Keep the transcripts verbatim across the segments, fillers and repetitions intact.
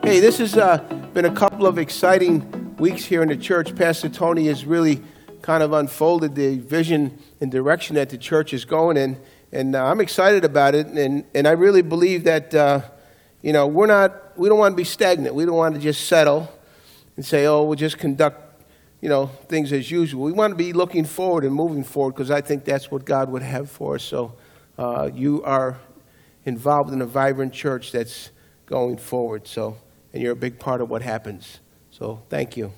Hey, this has uh, been a couple of exciting weeks here in the church. Pastor Tony has really kind of unfolded the vision and direction that the church is going in, and uh, I'm excited about it. And and I really believe that uh, you know we're not we don't want to be stagnant. We don't want to just settle and say, oh, we'll just conduct you know things as usual. We want to be looking forward and moving forward, because I think that's what God would have for us. So uh, you are involved in a vibrant church that's going forward. So. And you're a big part of what happens. So thank you.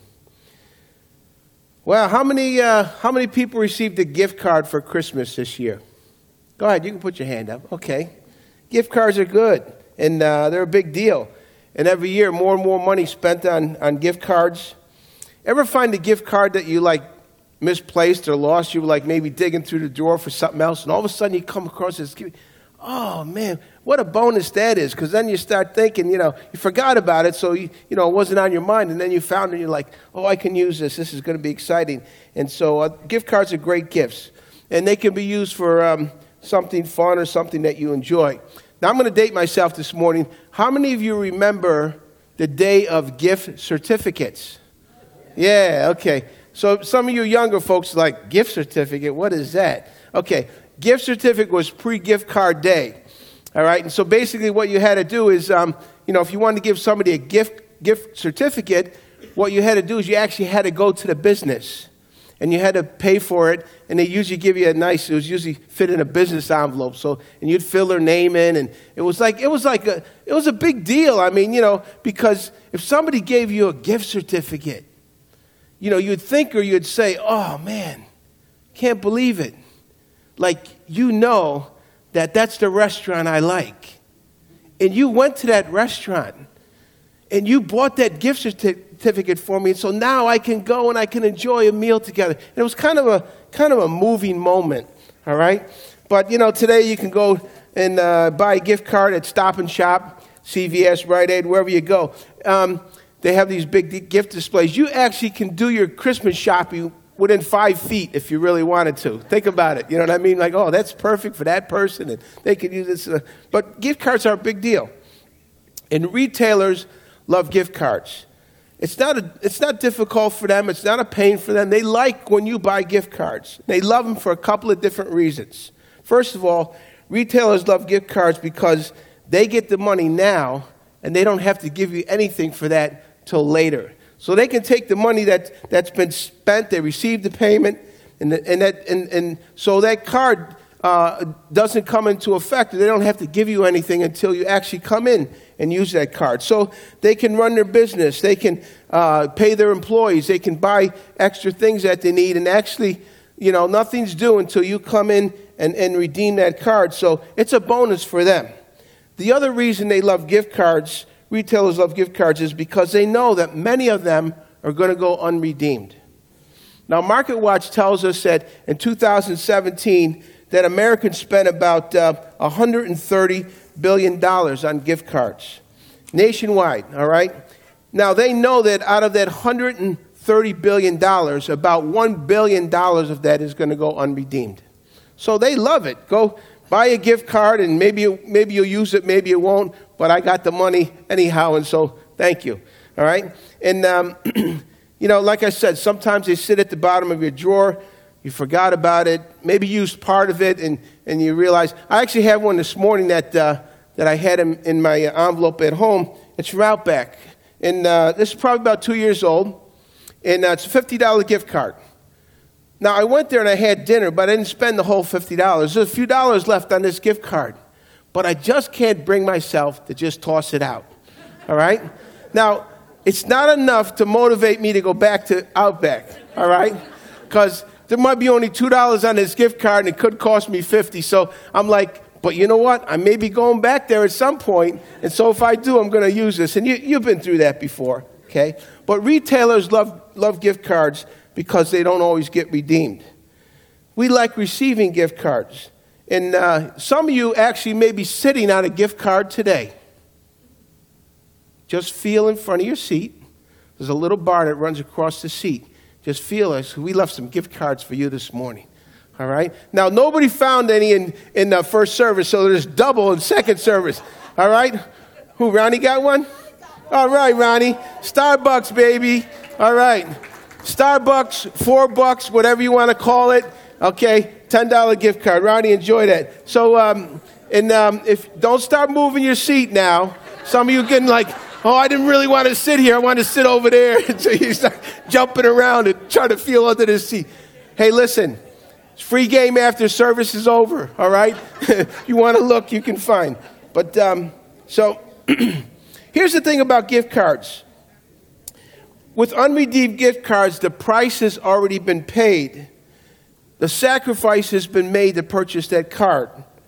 Well, how many uh, how many people received a gift card for Christmas this year? Go ahead, you can put your hand up. Okay. Gift cards are good, and uh, they're a big deal. And every year, more and more money spent on, on gift cards. Ever find a gift card that you like misplaced or lost? You were like maybe digging through the drawer for something else, and all of a sudden you come across this gift. Oh, man, what a bonus that is, because then you start thinking, you know, you forgot about it, so, you, you know, it wasn't on your mind, and then you found it, and you're like, oh, I can use this. This is going to be exciting. And so uh, gift cards are great gifts, and they can be used for um, something fun or something that you enjoy. Now, I'm going to date myself this morning. How many of you remember the day of gift certificates? Yeah, okay. So some of you younger folks are like, gift certificate, what is that? Okay. Gift certificate was pre-gift card day, all right? And so basically what you had to do is, um, you know, if you wanted to give somebody a gift gift certificate, what you had to do is you actually had to go to the business, and you had to pay for it, and they usually give you a nice, it was usually fit in a business envelope, so, and you'd fill their name in, and it was like, it was like a, it was a big deal. I mean, you know, because if somebody gave you a gift certificate, you know, you'd think, or you'd say, oh, man, can't believe it. Like, you know that that's the restaurant I like. And you went to that restaurant, and you bought that gift certificate for me, and so now I can go and I can enjoy a meal together. And it was kind of a kind of a moving moment, all right? But, you know, today you can go and uh, buy a gift card at Stop and Shop, C V S, Rite Aid, wherever you go. Um, they have these big gift displays. You actually can do your Christmas shopping within five feet if you really wanted to. Think about it. You know what I mean? Like, oh, that's perfect for that person, and they could use this. Uh, but gift cards are a big deal. And retailers love gift cards. It's not a, it's not difficult for them. It's not a pain for them. They like when you buy gift cards. They love them for a couple of different reasons. First of all, retailers love gift cards because they get the money now, and they don't have to give you anything for that till later. So they can take the money that, that's been spent, they received the payment, and the, and that and, and so that card uh, doesn't come into effect. They don't have to give you anything until you actually come in and use that card. So they can run their business, they can uh, pay their employees, they can buy extra things that they need, and actually, you know, nothing's due until you come in and, and redeem that card. So it's a bonus for them. The other reason they love gift cards, retailers love gift cards, is because they know that many of them are going to go unredeemed. Now, MarketWatch tells us that in two thousand seventeen, that Americans spent about uh, one hundred thirty billion dollars on gift cards nationwide, all right? Now, they know that out of that one hundred thirty billion dollars, about one billion dollars of that is going to go unredeemed. So they love it. Go buy a gift card, and maybe, you, maybe you'll use it, maybe you won't, but I got the money anyhow, and so thank you, all right? And, um, you know, like I said, sometimes they sit at the bottom of your drawer. You forgot about it. Maybe you used part of it, and, and you realize. I actually have one this morning that uh, that I had in, in my envelope at home. It's from Outback. And uh, this is probably about two years old, and uh, it's a fifty dollars gift card. Now, I went there and I had dinner, but I didn't spend the whole fifty dollars. There's a few dollars left on this gift card. But I just can't bring myself to just toss it out, all right? Now, it's not enough to motivate me to go back to Outback, all right? Because there might be only two dollars on this gift card, and it could cost me fifty dollars. So I'm like, but you know what? I may be going back there at some point, and so if I do, I'm going to use this. And you, you've been through that before, okay? But retailers love, love gift cards because they don't always get redeemed. We like receiving gift cards. And uh, some of you actually may be sitting on a gift card today. Just feel in front of your seat. There's a little bar that runs across the seat. Just feel it. We left some gift cards for you this morning. All right? Now, nobody found any in, in the first service, so there's double in second service. All right? Who, Ronnie got one? All right, Ronnie. Starbucks, baby. All right. Starbucks, four bucks, whatever you want to call it. Okay, ten dollar gift card. Ronnie, enjoy that. So, um, and um, if don't start moving your seat now. Some of you getting like, oh, I didn't really want to sit here. I want to sit over there. So you start jumping around and trying to feel under the seat. Hey, listen, it's free game after service is over, all right? If you want to look, you can find. But um, so here's the thing about gift cards. With unredeemed gift cards, the price has already been paid. The sacrifice has been made to purchase that card.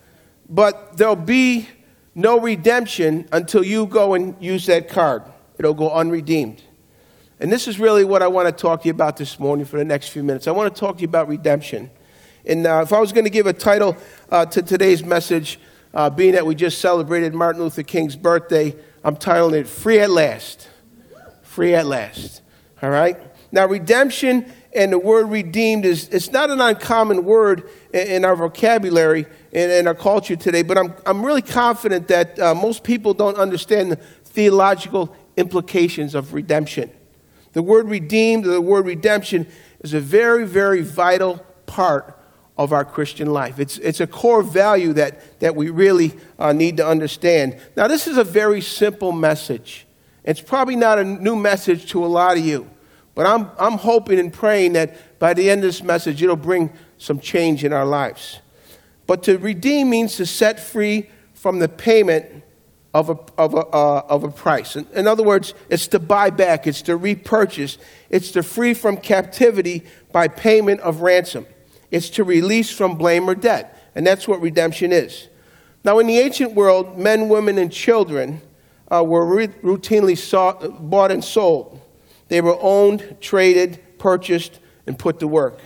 But there'll be no redemption until you go and use that card. It'll go unredeemed. And this is really what I want to talk to you about this morning for the next few minutes. I want to talk to you about redemption. And uh, if I was going to give a title uh, to today's message, uh, being that we just celebrated Martin Luther King's birthday, I'm titling it Free at Last. Free at last. All right? Now, redemption and the word redeemed is it's not an uncommon word in, in our vocabulary and in our culture today, but I'm I'm really confident that uh, most people don't understand the theological implications of redemption. The word redeemed or the word redemption is a very, very vital part of our Christian life. It's it's a core value that, that we really uh, need to understand. Now, this is a very simple message. It's probably not a new message to a lot of you, but I'm I'm hoping and praying that by the end of this message, it'll bring some change in our lives. But to redeem means to set free from the payment of a of a uh, of a price. In, in other words, it's to buy back, it's to repurchase, it's to free from captivity by payment of ransom. It's to release from blame or debt, and that's what redemption is. Now, in the ancient world, men, women, and children Uh, were re- routinely sought, bought and sold. They were owned, traded, purchased, and put to work.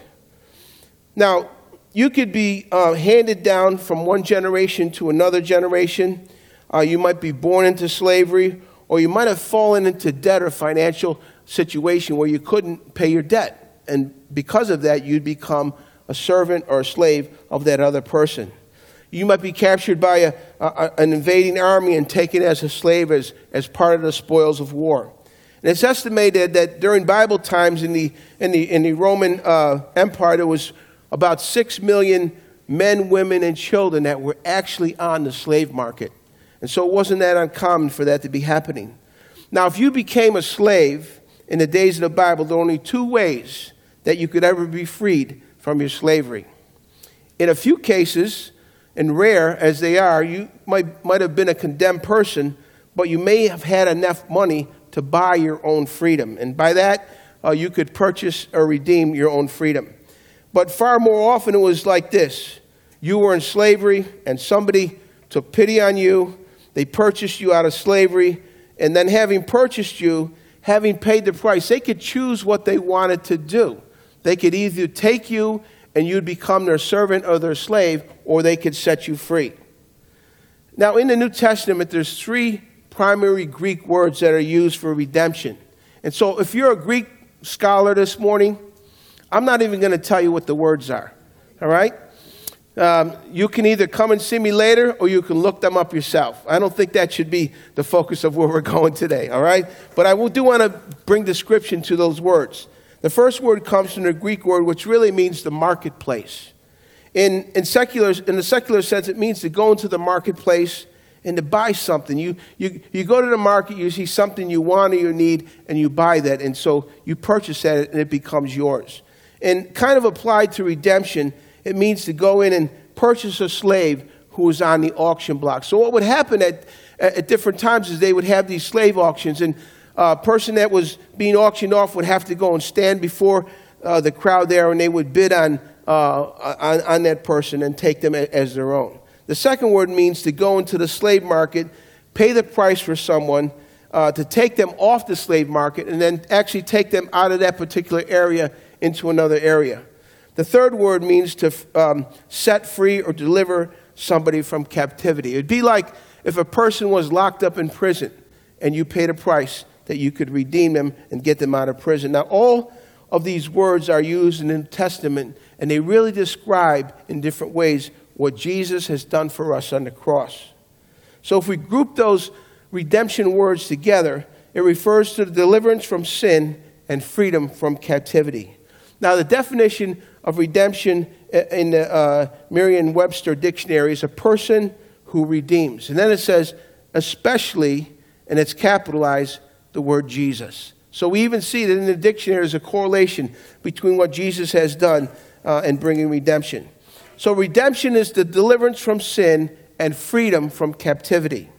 Now, you could be uh, handed down from one generation to another generation. Uh, you might be born into slavery, or you might have fallen into debt or financial situation where you couldn't pay your debt. And because of that, you'd become a servant or a slave of that other person. You might be captured by a, a, an invading army and taken as a slave as, as part of the spoils of war. And it's estimated that during Bible times in the, in the, in the Roman uh, Empire, there was about six million men, women, and children that were actually on the slave market. And so it wasn't that uncommon for that to be happening. Now, if you became a slave in the days of the Bible, there are only two ways that you could ever be freed from your slavery. In a few cases, and rare as they are, you might, might have been a condemned person, but you may have had enough money to buy your own freedom. And by that, uh, you could purchase or redeem your own freedom. But far more often it was like this. You were in slavery, and somebody took pity on you. They purchased you out of slavery, and then having purchased you, having paid the price, they could choose what they wanted to do. They could either take you and you'd become their servant or their slave, or they could set you free. Now, in the New Testament, there's three primary Greek words that are used for redemption. And so if you're a Greek scholar this morning, I'm not even going to tell you what the words are, all right? Um, you can either come and see me later, or you can look them up yourself. I don't think that should be the focus of where we're going today, all right? But I do want to bring description to those words. The first word comes from the Greek word, which really means the marketplace. In, in, secular, in the secular sense, it means to go into the marketplace and to buy something. You, you, you go to the market, you see something you want or you need, and you buy that. And so you purchase that, and it becomes yours. And kind of applied to redemption, it means to go in and purchase a slave who was on the auction block. So what would happen at, at different times is they would have these slave auctions, and a person that was being auctioned off would have to go and stand before uh, the crowd there, and they would bid on, uh, on, on that person and take them as their own. The second word means to go into the slave market, pay the price for someone, uh, to take them off the slave market, and then actually take them out of that particular area into another area. The third word means to um, set free or deliver somebody from captivity. It'd be like if a person was locked up in prison and you paid a price that you could redeem them and get them out of prison. Now, all of these words are used in the New Testament, and they really describe in different ways what Jesus has done for us on the cross. So if we group those redemption words together, it refers to the deliverance from sin and freedom from captivity. Now, the definition of redemption in the uh, Merriam-Webster dictionary is a person who redeems. And then it says, especially, and it's capitalized, the word Jesus. So we even see that in the dictionary there's a correlation between what Jesus has done uh, and bringing redemption. So redemption is the deliverance from sin and freedom from captivity.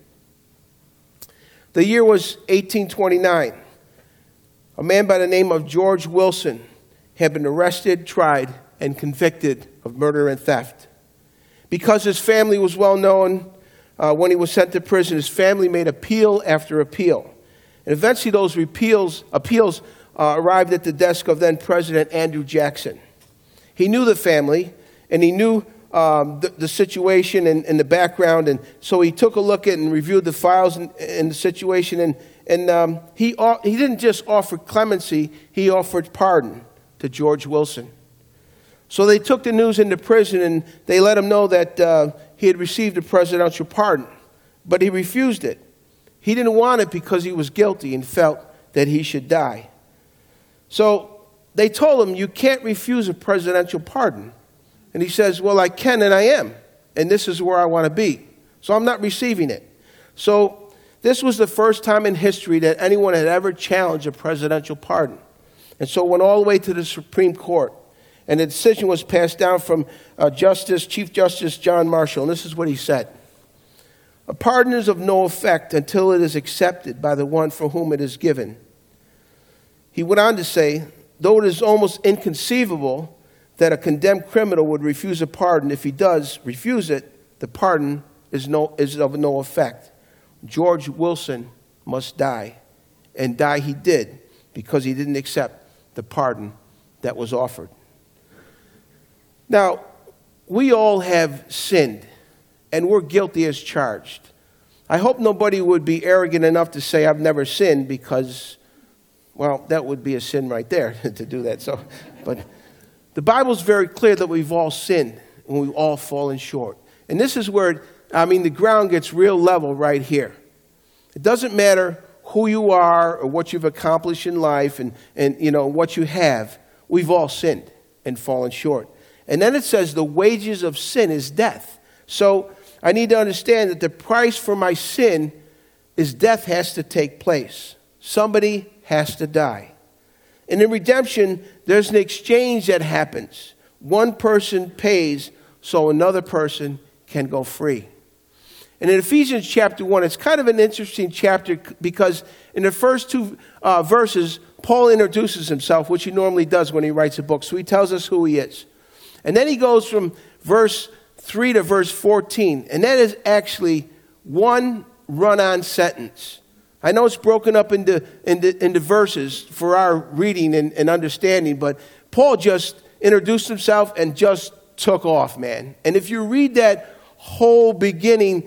The year was eighteen twenty-nine. A man by the name of George Wilson had been arrested, tried, and convicted of murder and theft. Because his family was well known, uh, when he was sent to prison, his family made appeal after appeal. And eventually those repeals, appeals uh, arrived at the desk of then President Andrew Jackson. He knew the family, and he knew um, the, the situation and, and the background, and so he took a look at and reviewed the files and, and the situation, and, and um, he, he didn't just offer clemency, he offered pardon to George Wilson. So they took the news into prison, and they let him know that uh, he had received a presidential pardon, but he refused it. He didn't want it because he was guilty and felt that he should die. So they told him, you can't refuse a presidential pardon. And he says, well, I can and I am, and this is where I want to be. So I'm not receiving it. So this was the first time in history that anyone had ever challenged a presidential pardon. And so it went all the way to the Supreme Court. And the decision was passed down from uh, Justice, Chief Justice John Marshall. And this is what he said. A pardon is of no effect until it is accepted by the one for whom it is given. He went on to say, though it is almost inconceivable that a condemned criminal would refuse a pardon, if he does refuse it, the pardon is, no, is of no effect. George Wilson must die. And die he did because he didn't accept the pardon that was offered. Now, we all have sinned, and we're guilty as charged. I hope nobody would be arrogant enough to say, I've never sinned, because, well, that would be a sin right there to do that. So, but the Bible's very clear that we've all sinned, and we've all fallen short. And this is where, I mean, the ground gets real level right here. It doesn't matter who you are or what you've accomplished in life and, and you know, what you have. We've all sinned and fallen short. And then it says the wages of sin is death. So I need to understand that the price for my sin is death has to take place. Somebody has to die. And in redemption, there's an exchange that happens. One person pays so another person can go free. And in Ephesians chapter one, it's kind of an interesting chapter because in the first two uh, verses, Paul introduces himself, which he normally does when he writes a book. So he tells us who he is. And then he goes from verse three to verse fourteen. And that is actually one run-on sentence. I know it's broken up into, into, into verses for our reading and, and understanding, but Paul just introduced himself and just took off, man. And if you read that whole beginning,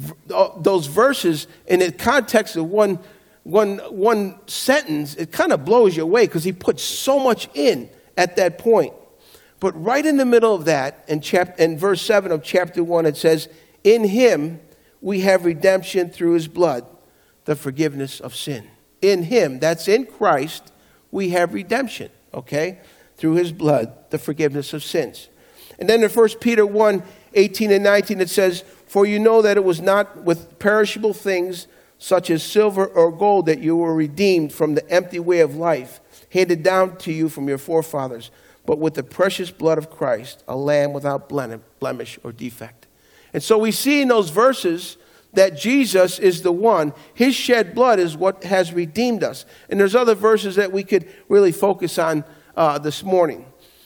those verses in the context of one, one, one sentence, it kind of blows you away because he puts so much in at that point. But right in the middle of that, in, chap- in verse seven of chapter one, it says, in him we have redemption through his blood, the forgiveness of sin. In him, that's in Christ, we have redemption, okay? Through his blood, the forgiveness of sins. And then in First Peter one, eighteen and nineteen, it says, for you know that it was not with perishable things such as silver or gold that you were redeemed from the empty way of life handed down to you from your forefathers, but with the precious blood of Christ, a lamb without blemish or defect. And so we see in those verses that Jesus is the one. His shed blood is what has redeemed us. And there's other verses that we could really focus on uh, this morning.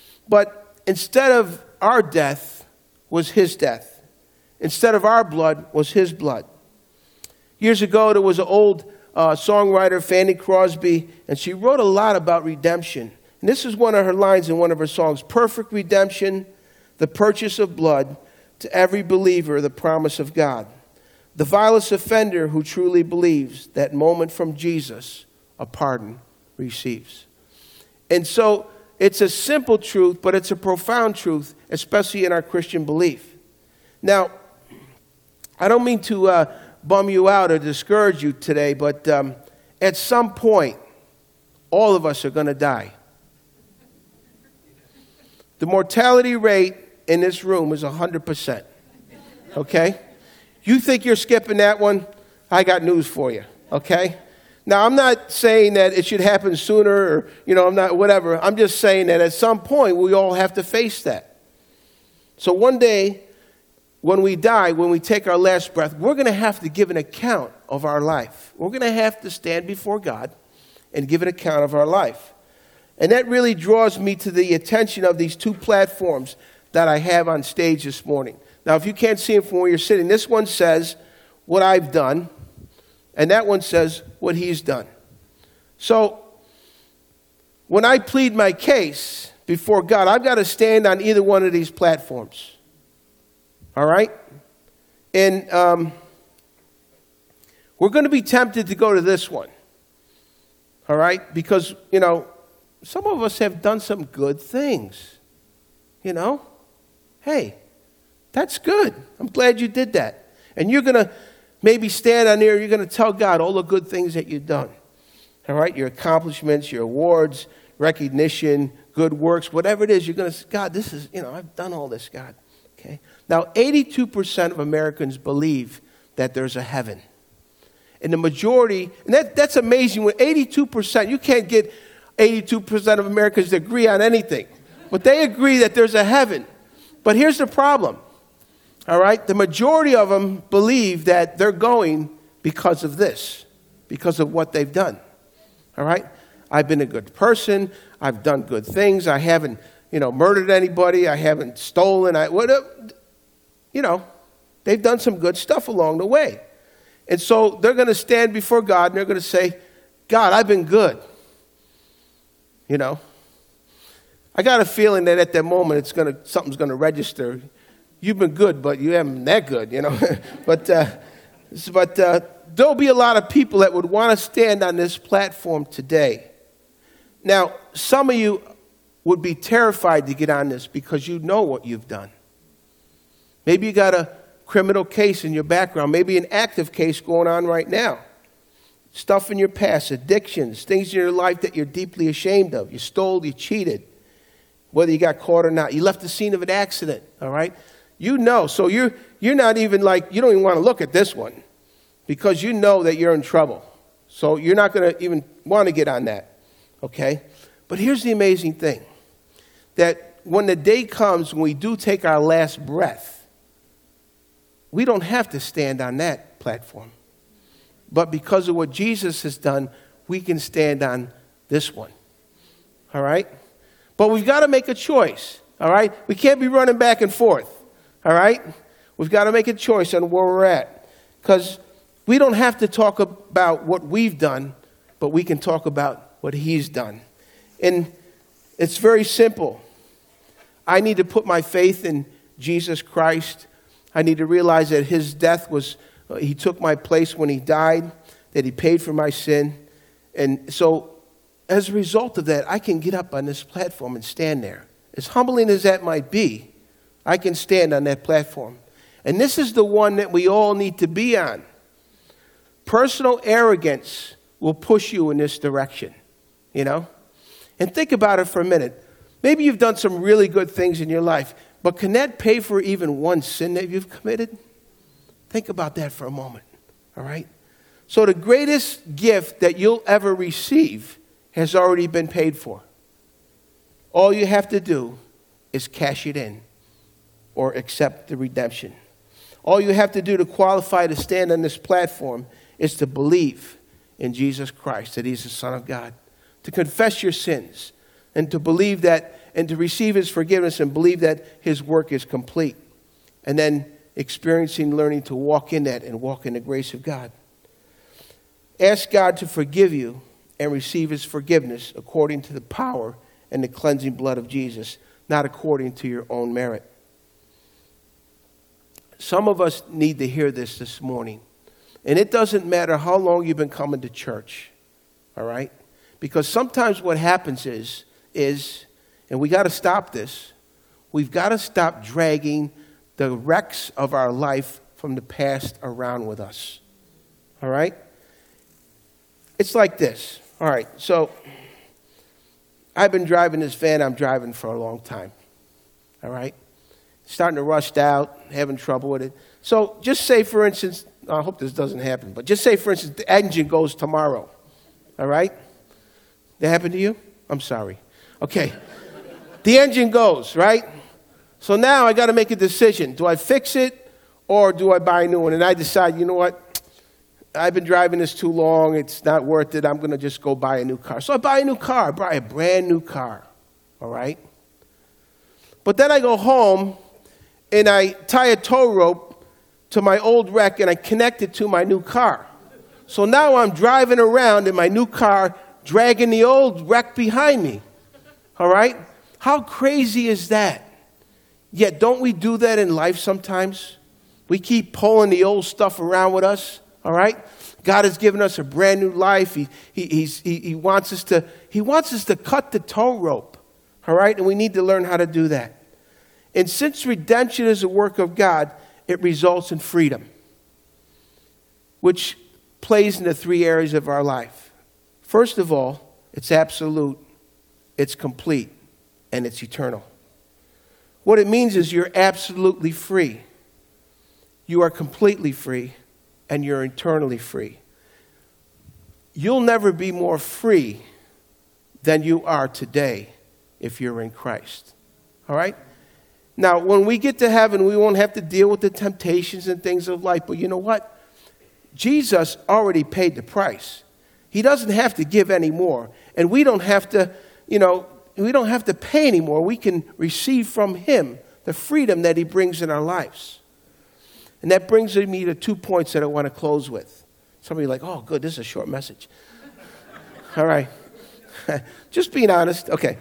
But instead of our death was his death. Instead of our blood was his blood. Years ago, there was an old uh, songwriter, Fanny Crosby, and she wrote a lot about redemption. And this is one of her lines in one of her songs. Perfect redemption, the purchase of blood, to every believer, the promise of God. The vilest offender who truly believes, that moment from Jesus, a pardon receives. And so it's a simple truth, but it's a profound truth, especially in our Christian belief. Now, I don't mean to uh, bum you out or discourage you today, but um, at some point, all of us are going to die. The mortality rate in this room is one hundred percent. Okay? You think you're skipping that one? I got news for you. Okay? Now, I'm not saying that it should happen sooner or, you know, I'm not, whatever. I'm just saying that at some point, we all have to face that. So one day, when we die, when we take our last breath, we're going to have to give an account of our life. We're going to have to stand before God and give an account of our life. And that really draws me to the attention of these two platforms that I have on stage this morning. Now, if you can't see them from where you're sitting, this one says what I've done, and that one says what he's done. So when I plead my case before God, I've got to stand on either one of these platforms. All right? And um, we're going to be tempted to go to this one. All right? Because, you know, some of us have done some good things. You know? Hey, that's good. I'm glad you did that. And you're going to maybe stand on there, you're going to tell God all the good things that you've done. All right? Your accomplishments, your awards, recognition, good works, whatever it is, you're going to say, God, this is, you know, I've done all this, God. Okay? Now, eighty-two percent of Americans believe that there's a heaven. And the majority, and that, that's amazing, when eighty-two percent, you can't get eighty-two percent of Americans to agree on anything. But they agree that there's a heaven. But here's the problem. All right? The majority of them believe that they're going because of this, because of what they've done. All right? I've been a good person. I've done good things. I haven't, you know, murdered anybody. I haven't stolen. I, what, you know, they've done some good stuff along the way. And so they're going to stand before God and they're going to say, God, I've been good. You know? I got a feeling that at that moment it's gonna something's going to register. You've been good, but you haven't been that good, you know. but uh, but uh, there'll be a lot of people that would want to stand on this platform today. Now, some of you would be terrified to get on this because you know what you've done. Maybe you got a criminal case in your background, maybe an active case going on right now. Stuff in your past, addictions, things in your life that you're deeply ashamed of. You stole, you cheated, whether you got caught or not. You left the scene of an accident, all right? You know, so you're, you're not even like, you don't even want to look at this one because you know that you're in trouble. So you're not going to even want to get on that, okay? But here's the amazing thing, that when the day comes when we do take our last breath, we don't have to stand on that platform. But because of what Jesus has done, we can stand on this one, all right? But we've got to make a choice, all right? We can't be running back and forth, all right? We've got to make a choice on where we're at. Because we don't have to talk about what we've done, but we can talk about what he's done. And it's very simple. I need to put my faith in Jesus Christ. I need to realize that his death was, he took my place when he died, that he paid for my sin. And so as a result of that, I can get up on this platform and stand there. As humbling as that might be, I can stand on that platform. And this is the one that we all need to be on. Personal arrogance will push you in this direction, you know? And think about it for a minute. Maybe you've done some really good things in your life, but can that pay for even one sin that you've committed? Think about that for a moment, all right? So the greatest gift that you'll ever receive has already been paid for. All you have to do is cash it in or accept the redemption. All you have to do to qualify to stand on this platform is to believe in Jesus Christ, that he's the Son of God, to confess your sins, and to believe that, and to receive his forgiveness and believe that his work is complete. And then experiencing, learning to walk in that and walk in the grace of God. Ask God to forgive you and receive his forgiveness according to the power and the cleansing blood of Jesus, not according to your own merit. Some of us need to hear this this morning. And it doesn't matter how long you've been coming to church, all right? Because sometimes what happens is, is, and we got to stop this, we've got to stop dragging the wrecks of our life from the past around with us, all right? it's like this. All right, so I've been driving this van I'm driving for a long time. All right? Starting to rust out, having trouble with it. So just say, for instance, I hope this doesn't happen, but just say, for instance, the engine goes tomorrow. All right? That happened to you? I'm sorry. Okay. The engine goes, right? So now I got to make a decision. Do I fix it or do I buy a new one? And I decide, you know what? I've been driving this too long. It's not worth it. I'm going to just go buy a new car. So I buy a new car. I buy a brand new car. All right? But then I go home and I tie a tow rope to my old wreck and I connect it to my new car. So now I'm driving around in my new car, dragging the old wreck behind me. All right? How crazy is that? Yet don't we do that in life sometimes? We keep pulling the old stuff around with us. All right? God has given us a brand new life. He, he, he's, he, he, wants us to, he wants us to cut the tow rope. All right? And we need to learn how to do that. And since redemption is a work of God, it results in freedom, which plays into three areas of our life. First of all, it's absolute, it's complete, and it's eternal. What it means is you're absolutely free. You are completely free, and you're eternally free. You'll never be more free than you are today if you're in Christ. All right? Now, when we get to heaven, we won't have to deal with the temptations and things of life. But you know what? Jesus already paid the price. He doesn't have to give any more. And we don't have to, you know, we don't have to pay anymore. We can receive from him the freedom that he brings in our lives. And that brings me to two points that I want to close with. Somebody like, oh, good, this is a short message. All right. Just being honest. Okay.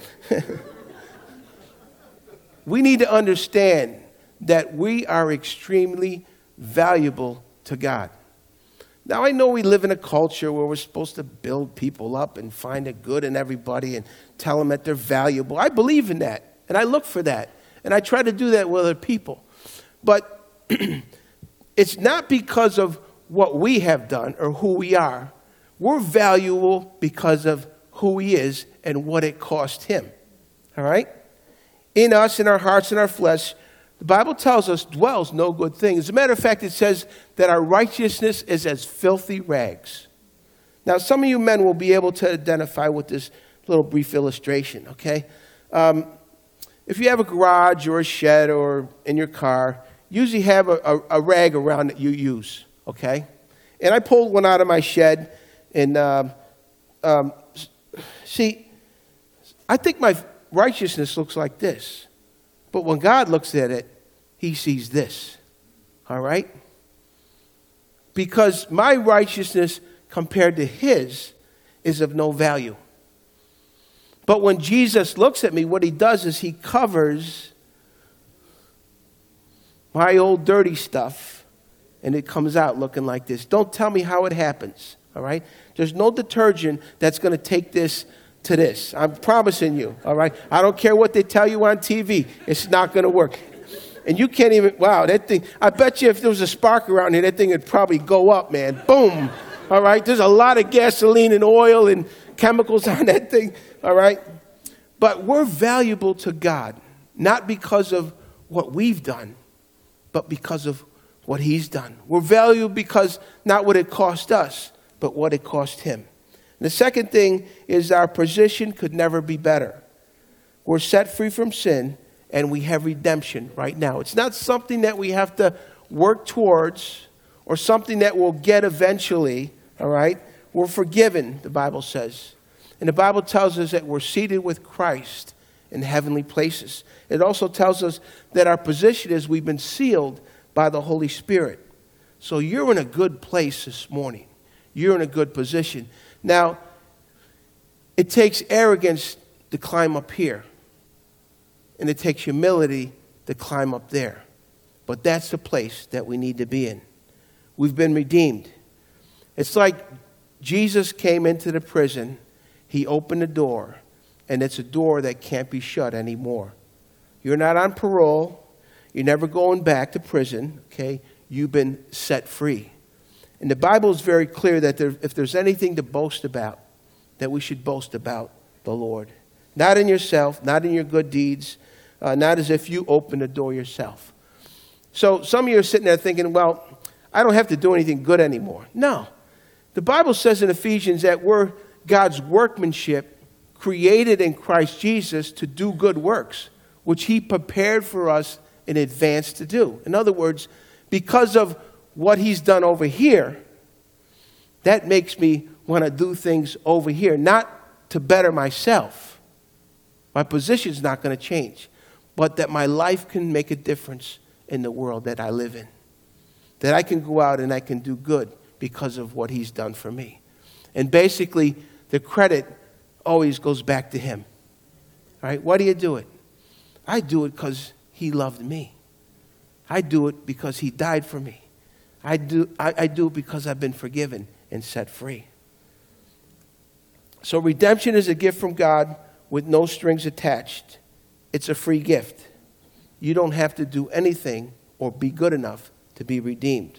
We need to understand that we are extremely valuable to God. Now, I know we live in a culture where we're supposed to build people up and find the good in everybody and tell them that they're valuable. I believe in that, and I look for that, and I try to do that with other people. But it's not because of what we have done or who we are. We're valuable because of who he is and what it cost him. All right? In us, in our hearts, in our flesh, the Bible tells us dwells no good thing. As a matter of fact, it says that our righteousness is as filthy rags. Now, some of you men will be able to identify with this little brief illustration, okay? Um, if you have a garage or a shed or in your car, you usually have a, a, a rag around that you use, okay? And I pulled one out of my shed, and um, um, see, I think my righteousness looks like this. But when God looks at it, he sees this. All right? Because my righteousness compared to his is of no value. But when Jesus looks at me, what he does is he covers my old dirty stuff, and it comes out looking like this. Don't tell me how it happens. All right? There's no detergent that's going to take this to this. I'm promising you, all right? I don't care what they tell you on T V. It's not going to work. And you can't even, wow, that thing, I bet you if there was a spark around here, that thing would probably go up, man. Boom. All right? There's a lot of gasoline and oil and chemicals on that thing, all right? But we're valuable to God, not because of what we've done, but because of what he's done. We're valuable because not what it cost us, but what it cost him. The second thing is our position could never be better. We're set free from sin, and we have redemption right now. It's not something that we have to work towards or something that we'll get eventually, all right? We're forgiven, the Bible says. And the Bible tells us that we're seated with Christ in heavenly places. It also tells us that our position is we've been sealed by the Holy Spirit. So you're in a good place this morning. You're in a good position. Now, it takes arrogance to climb up here, and it takes humility to climb up there. But that's the place that we need to be in. We've been redeemed. It's like Jesus came into the prison, he opened the door, and it's a door that can't be shut anymore. You're not on parole. You're never going back to prison, okay? You've been set free. And the Bible is very clear that there, if there's anything to boast about, that we should boast about the Lord. Not in yourself, not in your good deeds, uh, not as if you open the door yourself. So some of you are sitting there thinking, well, I don't have to do anything good anymore. No. The Bible says in Ephesians that we're God's workmanship created in Christ Jesus to do good works, which he prepared for us in advance to do. In other words, because of what he's done over here, that makes me want to do things over here, not to better myself. My position's not going to change, but that my life can make a difference in the world that I live in. That I can go out and I can do good because of what he's done for me. And basically, the credit always goes back to him. All right? Why do you do it? I do it because he loved me. I do it because he died for me. I do, I, I do it because I've been forgiven and set free. So redemption is a gift from God with no strings attached. It's a free gift. You don't have to do anything or be good enough to be redeemed.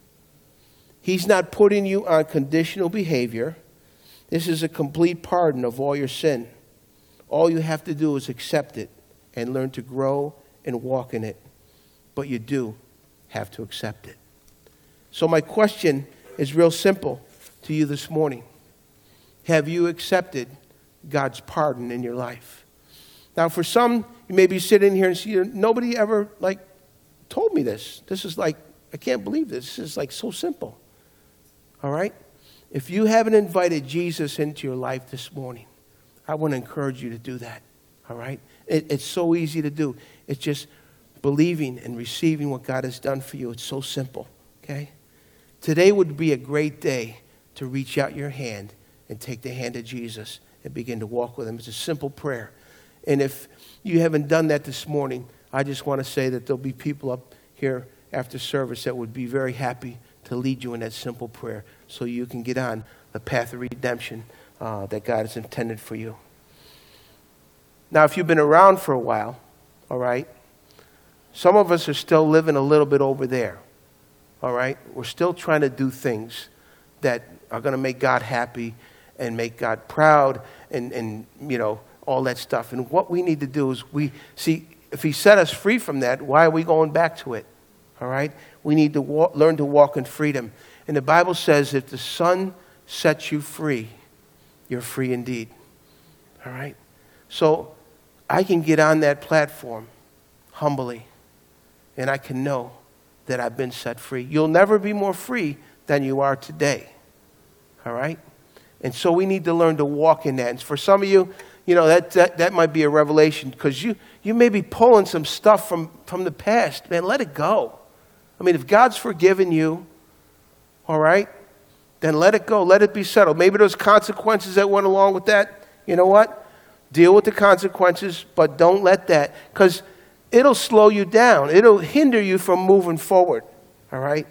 He's not putting you on conditional behavior. This is a complete pardon of all your sin. All you have to do is accept it and learn to grow and walk in it. But you do have to accept it. So my question is real simple to you this morning. Have you accepted God's pardon in your life? Now, for some, you may be sitting here and see, nobody ever like told me this. This is like, I can't believe this. This is like so simple. All right? If you haven't invited Jesus into your life this morning, I want to encourage you to do that. All right? It, it's so easy to do. It's just believing and receiving what God has done for you. It's so simple. Okay? Today would be a great day to reach out your hand and take the hand of Jesus and begin to walk with him. It's a simple prayer. And if you haven't done that this morning, I just want to say that there'll be people up here after service that would be very happy to lead you in that simple prayer so you can get on the path of redemption uh, that God has intended for you. Now, if you've been around for a while, all right, some of us are still living a little bit over there, all right? We're still trying to do things that are going to make God happy and make God proud and, and, you know, all that stuff. And what we need to do is we, see, if he set us free from that, why are we going back to it? All right? We need to walk, learn to walk in freedom. And the Bible says if the Son sets you free, you're free indeed. All right? So I can get on that platform humbly, and I can know that I've been set free. You'll never be more free than you are today. All right? And so we need to learn to walk in that. And for some of you, you know, that that, that might be a revelation because you, you may be pulling some stuff from, from the past. Man, let it go. I mean, if God's forgiven you, all right, then let it go. Let it be settled. Maybe there's consequences that went along with that. You know what? Deal with the consequences, but don't let that, because it'll slow you down. It'll hinder you from moving forward, all right?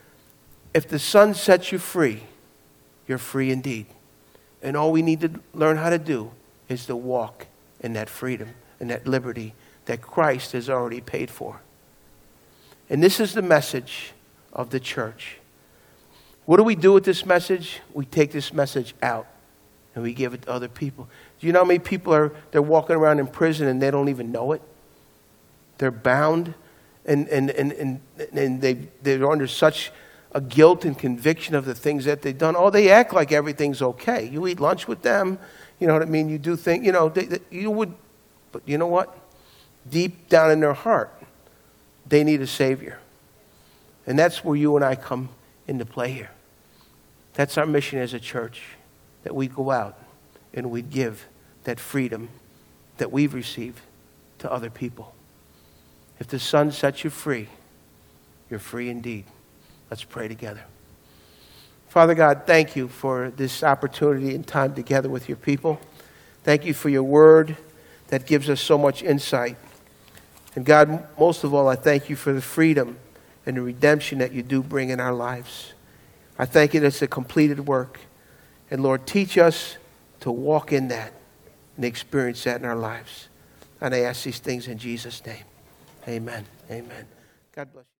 If the Son sets you free, you're free indeed. And all we need to learn how to do is to walk in that freedom and that liberty that Christ has already paid for. And this is the message of the church. What do we do with this message? We take this message out and we give it to other people. Do you know how many people are they're walking around in prison and they don't even know it? They're bound and and and and, and they they're under such a guilt and conviction of the things that they've done. Oh, they act like everything's okay. You eat lunch with them, you know what I mean? You do things, you know, they, they, you would, but you know what? Deep down in their heart, they need a Savior. And that's where you and I come into play here. That's our mission as a church, that we go out and we give that freedom that we've received to other people. If the Son sets you free, you're free indeed. Let's pray together. Father God, thank you for this opportunity and time together with your people. Thank you for your word that gives us so much insight. And God, most of all, I thank you for the freedom and the redemption that you do bring in our lives. I thank you that it's a completed work. And Lord, teach us to walk in that and experience that in our lives. And I ask these things in Jesus' name. Amen. Amen. God bless you.